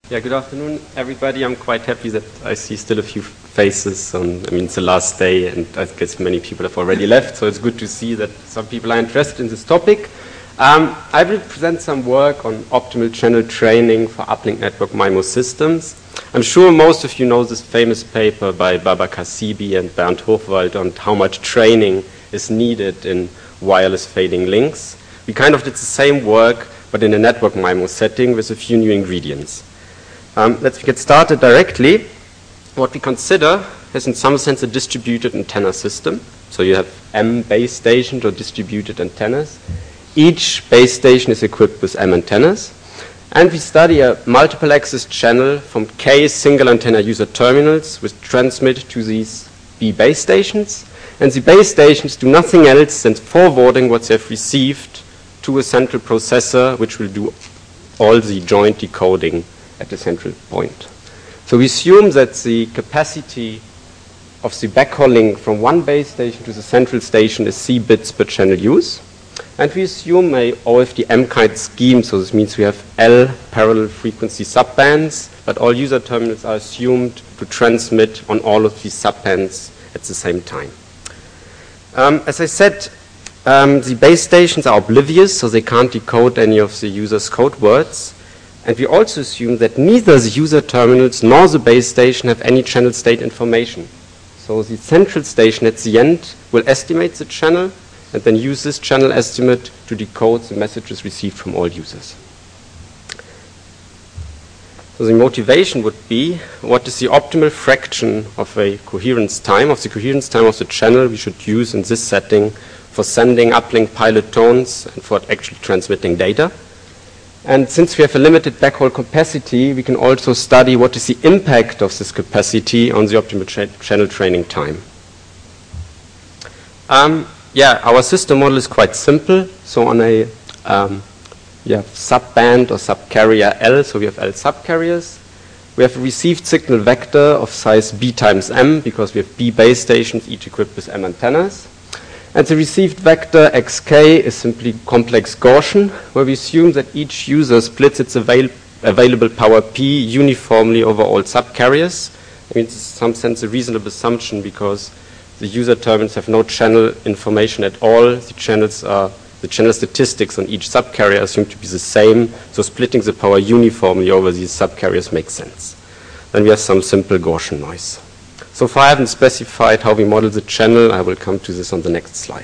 Yeah, good afternoon, everybody. I'm quite happy that I see still a few faces. It's the last day, and I guess many people have already left, so it's good to see that some people are interested in this topic. I will present some work on optimal channel training for uplink network MIMO systems. I'm sure most of you know this famous paper by Babakar Sibi and Bernd Hochwald on how much training is needed in wireless fading links. We kind of did the same work, but in a network MIMO setting with a few new ingredients. Let's get started directly. What we consider is in some sense a distributed antenna system. So you have M base stations or distributed antennas. Each base station is equipped with M antennas. And we study a multiple access channel from K single antenna user terminals which transmit to these B base stations. And the base stations do nothing else than forwarding what they have received to a central processor which will do all the joint decoding at the central point. So we assume that the capacity of the backhaul link from one base station to the central station is C bits per channel use. And we assume a OFDM kind scheme, so this means we have L parallel frequency subbands, but all user terminals are assumed to transmit on all of these subbands at the same time. As I said, the base stations are oblivious, so they can't decode any of the user's code words. And we also assume that neither the user terminals nor the base station have any channel state information. So the central station at the end will estimate the channel and then use this channel estimate to decode the messages received from all users. So the motivation would be, what is the optimal fraction of a coherence time, of the coherence time of the channel we should use in this setting for sending uplink pilot tones and for actually transmitting data. And since we have a limited backhaul capacity, we can also study what is the impact of this capacity on the optimal channel training time. Our system model is quite simple. So on a subband or subcarrier L, so we have L subcarriers. We have a received signal vector of size B times M because we have B base stations, each equipped with M antennas. And the received vector xk is simply complex Gaussian, where we assume that each user splits its available power P uniformly over all subcarriers. I mean, it's in some sense a reasonable assumption because the user terminals have no channel information at all. The channel statistics on each subcarrier assume to be the same, so splitting the power uniformly over these subcarriers makes sense. Then we have some simple Gaussian noise. So far I haven't specified how we model the channel. I will come to this on the next slide.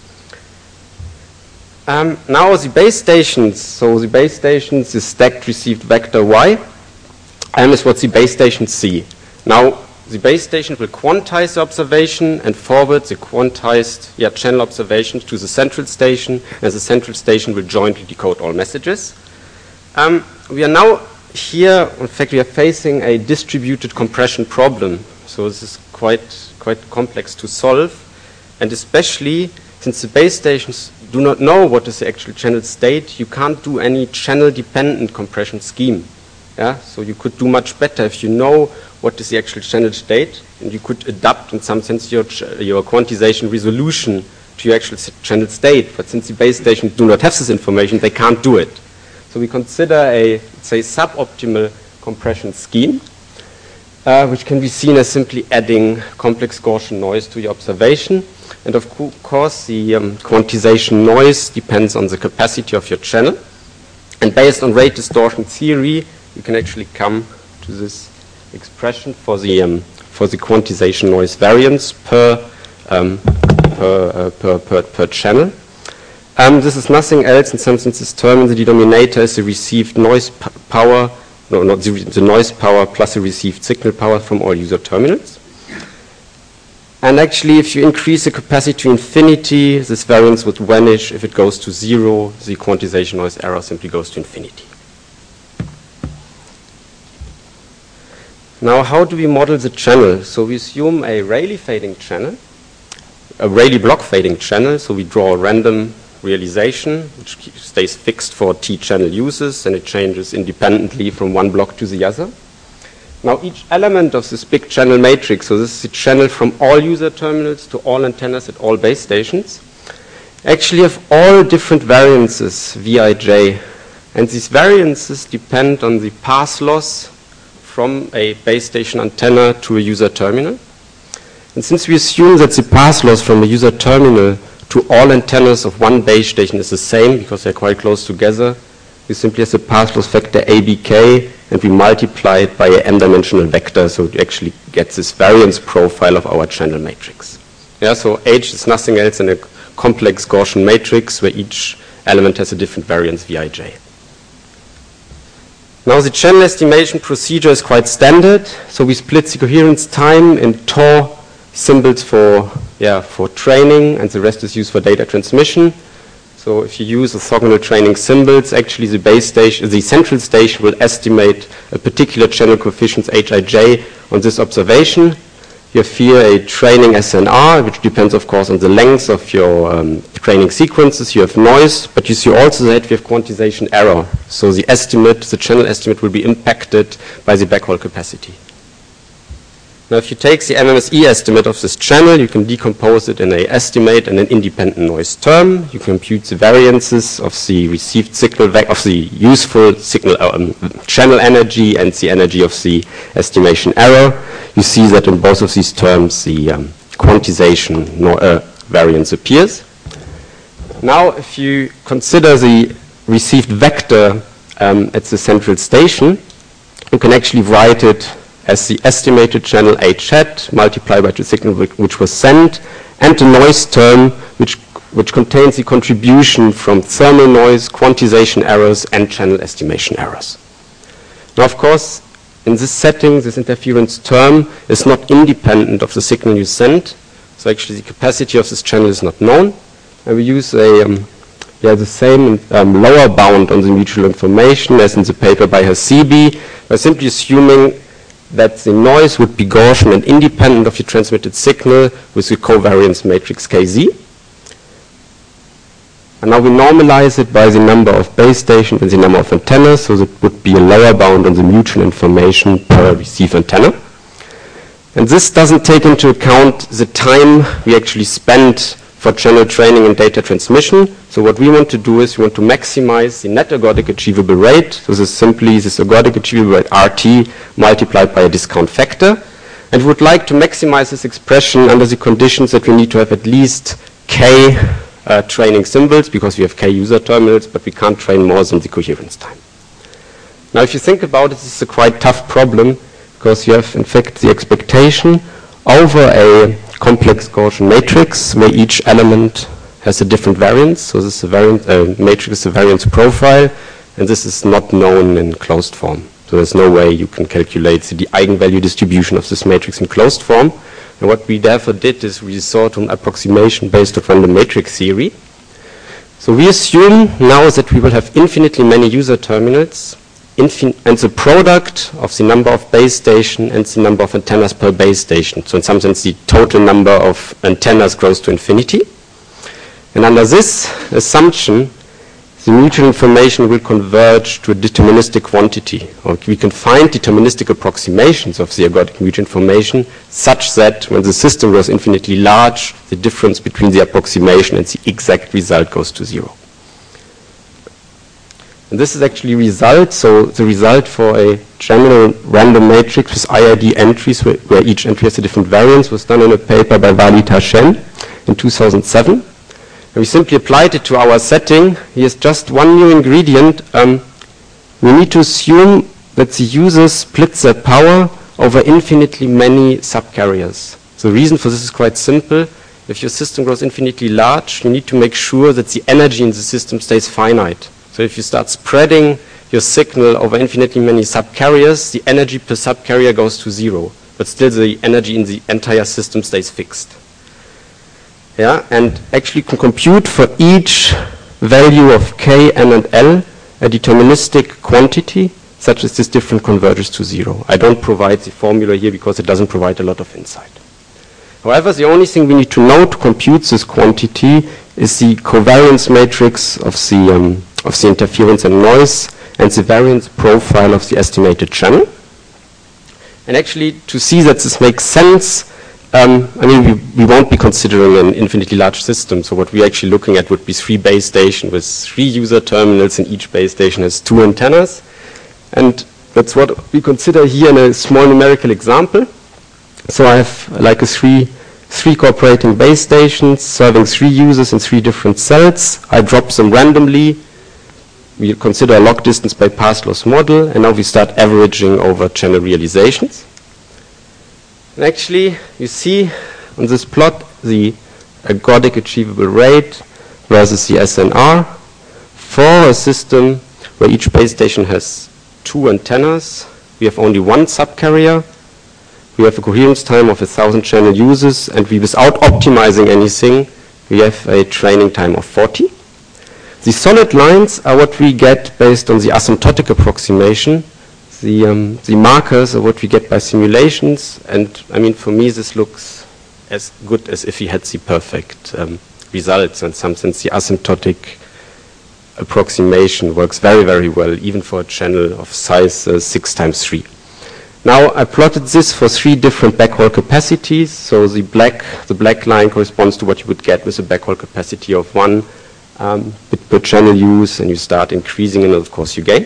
Now the base stations. So the base stations is stacked received vector Y, and is what the base stations see. Now the base station will quantize the observation and forward the quantized channel observations to the central station, and the central station will jointly decode all messages. We are now here, in fact, we are facing a distributed compression problem. So this is quite complex to solve, and especially since the base stations do not know what is the actual channel state, you can't do any channel-dependent compression scheme. So you could do much better if you know what is the actual channel state, and you could adapt in some sense your quantization resolution to your actual channel state. But since the base stations do not have this information, they can't do it. So we consider a, say, suboptimal compression scheme, which can be seen as simply adding complex Gaussian noise to your observation. And of course, the quantization noise depends on the capacity of your channel. And based on rate distortion theory, you can actually come to this expression for the quantization noise variance per channel. This is nothing else. In some sense, this term in the denominator is the received noise power. No, not the noise power plus the received signal power from all user terminals. And actually, if you increase the capacity to infinity, this variance would vanish. If it goes to 0, the quantization noise error simply goes to infinity. Now, how do we model the channel? So we assume a Rayleigh fading channel, a Rayleigh block fading channel. So we draw a random realization, which stays fixed for T channel uses, and it changes independently from one block to the other. Now each element of this big channel matrix, so this is the channel from all user terminals to all antennas at all base stations, actually have all different variances, Vij And these variances depend on the path loss from a base station antenna to a user terminal. And since we assume that the path loss from a user terminal to all antennas of one base station is the same, because they're quite close together, we simply have the path loss factor ABK, and we multiply it by an n-dimensional vector, so it actually gets this variance profile of our channel matrix. Yeah, so H is nothing else than a complex Gaussian matrix where each element has a different variance Vij. Now the channel estimation procedure is quite standard, so we split the coherence time in TOR symbols for training, and the rest is used for data transmission. So if you use orthogonal training symbols, actually the base station, the central station will estimate a particular channel coefficient Hij on this observation. You have here a training SNR, which depends, of course, on the length of your training sequences. You have noise, but you see also that we have quantization error. So the estimate, the channel estimate, will be impacted by the backhaul capacity. Now, if you take the MMSE estimate of this channel, you can decompose it in an estimate and an independent noise term. You compute the variances of the received signal, of the useful signal channel energy and the energy of the estimation error. You see that in both of these terms, the quantization variance appears. Now, if you consider the received vector at the central station, you can actually write it as the estimated channel H hat multiplied by the signal which was sent, and the noise term which contains the contribution from thermal noise, quantization errors, and channel estimation errors. Now, of course, in this setting, this interference term is not independent of the signal you sent, so actually the capacity of this channel is not known, and we use the same lower bound on the mutual information as in the paper by Hasibi, by simply assuming that the noise would be Gaussian and independent of the transmitted signal with the covariance matrix Kz. And now we normalize it by the number of base stations and the number of antennas, so that would be a lower bound on the mutual information per receive antenna. And this doesn't take into account the time we actually spend for channel training and data transmission. So what we want to do is we want to maximize the net ergodic achievable rate. So this is simply this ergodic achievable rate RT multiplied by a discount factor. And we would like to maximize this expression under the conditions that we need to have at least K training symbols, because we have K user terminals, but we can't train more than the coherence time. Now, if you think about it, this is a quite tough problem, because you have, in fact, the expectation over a complex Gaussian matrix where each element has a different variance. So this matrix is a variance profile, and this is not known in closed form. So there's no way you can calculate the eigenvalue distribution of this matrix in closed form. And what we therefore did is we resort to an approximation based on random matrix theory. So we assume now that we will have infinitely many user terminals, and the product of the number of base stations and the number of antennas per base station. So in some sense, the total number of antennas grows to infinity. And under this assumption, the mutual information will converge to a deterministic quantity. Or we can find deterministic approximations of the ergodic mutual information such that when the system grows infinitely large, the difference between the approximation and the exact result goes to zero. And this is actually result. So the result for a general random matrix with IID entries where each entry has a different variance was done in a paper by Valita Shen in 2007. And we simply applied it to our setting. Here's just one new ingredient. We need to assume that the user splits their power over infinitely many subcarriers. So the reason for this is quite simple. If your system grows infinitely large, you need to make sure that the energy in the system stays finite. So if you start spreading your signal over infinitely many subcarriers, the energy per subcarrier goes to zero, but still the energy in the entire system stays fixed. Yeah, and actually can compute for each value of K, N, and L a deterministic quantity such as this difference converges to zero. I don't provide the formula here because it doesn't provide a lot of insight. However, the only thing we need to know to compute this quantity is the covariance matrix of the interference and noise and the variance profile of the estimated channel. And actually, to see that this makes sense, I mean, we won't be considering an infinitely large system. So what we're actually looking at would be 3 base stations with 3 user terminals, and each base station has 2 antennas. And that's what we consider here in a small numerical example. So I have like a 3 cooperating base stations serving 3 users in 3 different cells. I drop them randomly. We consider a log distance by path loss model, and now we start averaging over channel realizations. And actually, you see on this plot the ergodic achievable rate versus the SNR for a system where each base station has 2 antennas. We have only 1 subcarrier. We have a coherence time of 1,000 channel users, and without optimizing anything, we have a training time of 40. The solid lines are what we get based on the asymptotic approximation. The markers are what we get by simulations, and I mean, for me, this looks as good as if we had the perfect results. In some sense, the asymptotic approximation works very, very well, even for a channel of size 6 times 3. Now, I plotted this for 3 different backhaul capacities. So the black line corresponds to what you would get with a backhaul capacity of 1 bit per channel use, and you start increasing, and of course you gain.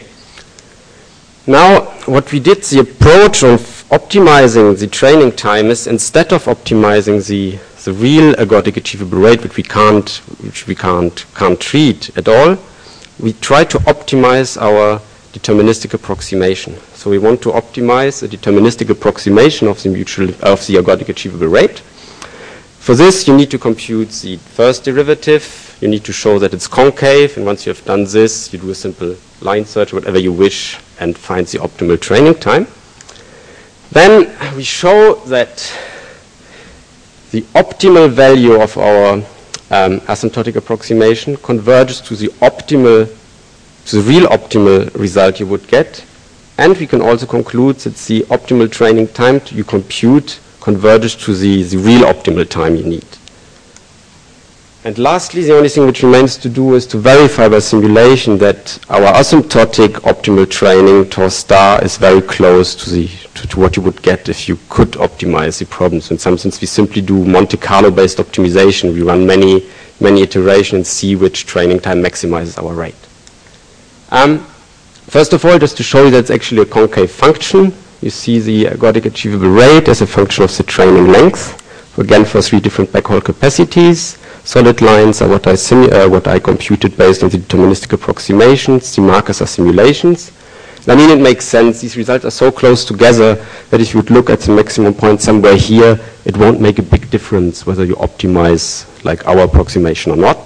Now, what we did, the approach of optimizing the training time is, instead of optimizing the real ergodic achievable rate, which we can't treat at all, we try to optimize our deterministic approximation. So we want to optimize a deterministic approximation of the ergodic achievable rate. For this, you need to compute the first derivative. You need to show that it's concave, and once you have done this, you do a simple line search, whatever you wish, and find the optimal training time. Then we show that the optimal value of our asymptotic approximation converges to the real optimal result you would get, and we can also conclude that the optimal training time you compute converges to the real optimal time you need. And lastly, the only thing which remains to do is to verify by simulation that our asymptotic optimal training tau star is very close to what you would get if you could optimize the problem. So in some sense, we simply do Monte Carlo-based optimization. We run many iterations and see which training time maximizes our rate. First of all, just to show you that it's actually a concave function. You see the ergodic achievable rate as a function of the training length. Again, for 3 different backhaul capacities. Solid lines are what I computed based on the deterministic approximations. The markers are simulations. And I mean, it makes sense. These results are so close together that if you would look at the maximum point somewhere here, it won't make a big difference whether you optimize like our approximation or not.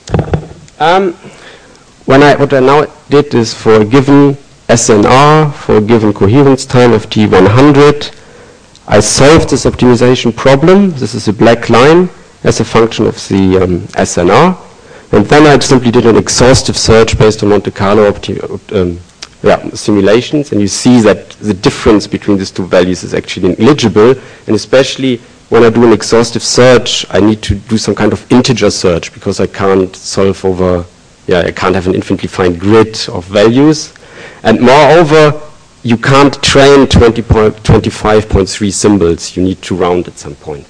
What I now did is, for a given SNR, for a given coherence time of T100, I solved this optimization problem. This is a black line as a function of the SNR. And then I simply did an exhaustive search based on Monte Carlo simulations. And you see that the difference between these 2 values is actually negligible. And especially when I do an exhaustive search, I need to do some kind of integer search, because I can't solve over, I can't have an infinitely fine grid of values. And moreover, you can't train 25.3 symbols. You need to round at some point.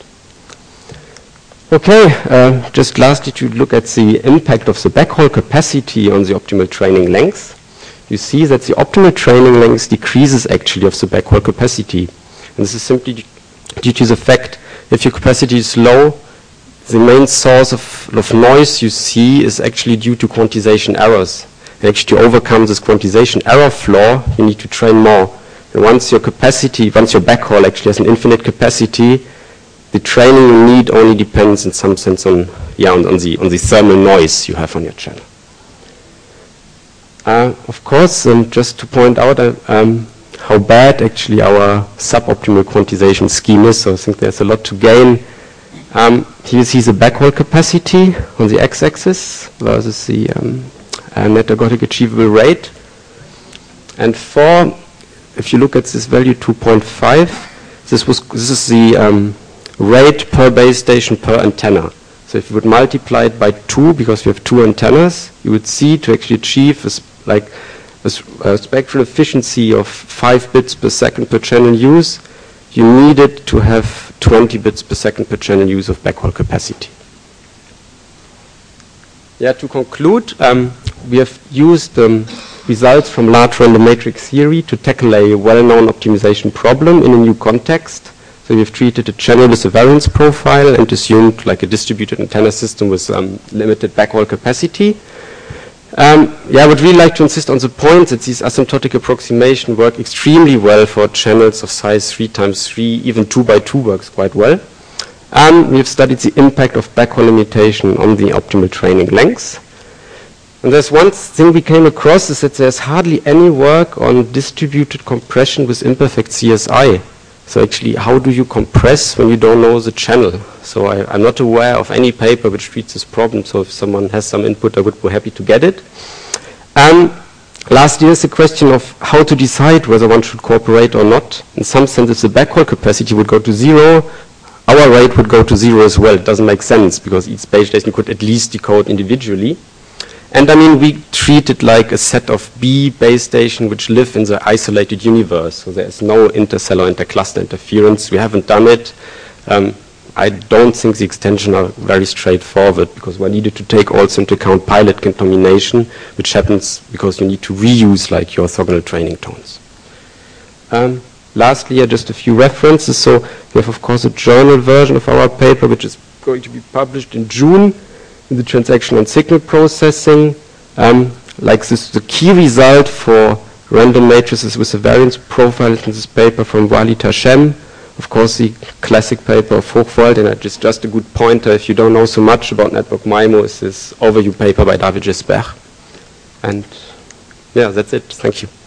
Okay, just lastly, to look at the impact of the backhaul capacity on the optimal training length. You see that the optimal training length decreases actually of the backhaul capacity. And this is simply due to the fact if your capacity is low, the main source of noise you see is actually due to quantization errors. And actually, to overcome this quantization error flaw, you need to train more. And once your backhaul actually has an infinite capacity, the training you need only depends in some sense on the thermal noise you have on your channel. Of course, just to point out how bad actually our suboptimal quantization scheme is, so I think there's a lot to gain. Here you see the backhaul capacity on the x-axis versus the net ergodic achievable rate. And if you look at this value 2.5, this is the rate per base station per antenna. So if you would multiply it by 2, because we have 2 antennas, you would see to actually achieve a spectral efficiency of 5 bits per second per channel use, you needed to have 20 bits per second per channel use of backhaul capacity. Yeah, to conclude, we have used results from large random matrix theory to tackle a well-known optimization problem in a new context. So we've treated a channel with a variance profile and assumed like a distributed antenna system with limited backhaul capacity. I would really like to insist on the point that these asymptotic approximations work extremely well for channels of size 3 times 3, even 2 by 2 works quite well. We have studied the impact of backhaul limitation on the optimal training lengths. And there's one thing we came across is that there's hardly any work on distributed compression with imperfect CSI. So actually, how do you compress when you don't know the channel? So I'm not aware of any paper which treats this problem. So if someone has some input, I would be happy to get it. Lastly, there's the question of how to decide whether one should cooperate or not. In some sense, if the backhaul capacity would go to 0, our rate would go to 0 as well. It doesn't make sense because each base station could at least decode individually. And I mean, we treat it like a set of B base stations which live in the isolated universe. So there is no intercellular intercluster interference. We haven't done it. I don't think the extensions are very straightforward because we needed to take also into account pilot contamination, which happens because you need to reuse like your orthogonal training tones. Lastly, just a few references. So we have, of course, a journal version of our paper, which is going to be published in June. In the transaction on signal processing, like this, the key result for random matrices with a variance profile in this paper from Walid Hashem. Of course, the classic paper of Hochwald, and just a good pointer if you don't know so much about network MIMO, is this overview paper by David Jesper. And yeah, that's it. Thank you.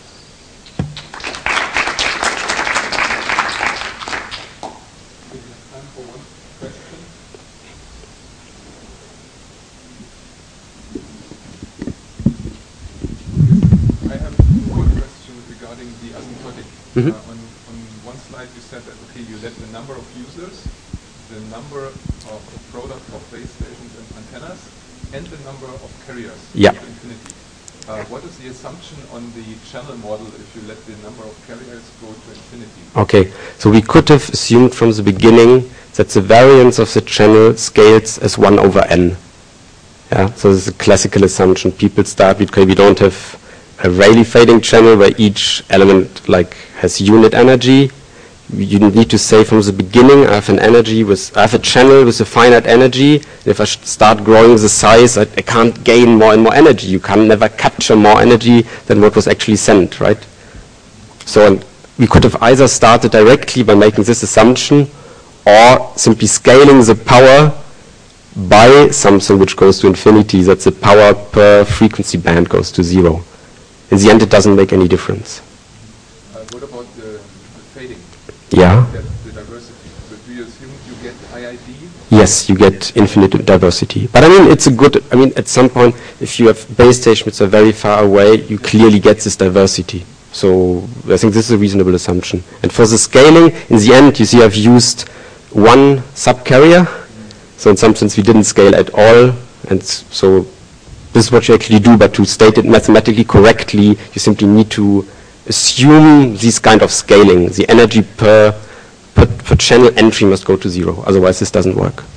On one slide you said that, okay, you let the number of users, the number of product of base stations and antennas, and the number of carriers to infinity. What is the assumption on the channel model if you let the number of carriers go to infinity? Okay, so we could have assumed from the beginning that the variance of the channel scales as 1 over n. Yeah, so this is a classical assumption. People start with, okay, we don't have a Rayleigh fading channel where each element like has unit energy. You need to say from the beginning, I have a channel with a finite energy. If I start growing the size, I can't gain more and more energy. You can never capture more energy than what was actually sent, right? So we could have either started directly by making this assumption or simply scaling the power by something which goes to infinity, that the power per frequency band goes to 0. In the end, it doesn't make any difference. What about the fading? Yeah. The diversity. So do you assume you get IID? Yes, you get infinite diversity. But I mean, it's a good, I mean, at some point, if you have base stations which are very far away, you clearly get this diversity. So I think this is a reasonable assumption. And for the scaling, in the end, you see I've used one subcarrier. So in some sense, we didn't scale at all. And so this is what you actually do, but to state it mathematically correctly, you simply need to assume this kind of scaling. The energy per channel entry must go to 0. Otherwise, this doesn't work.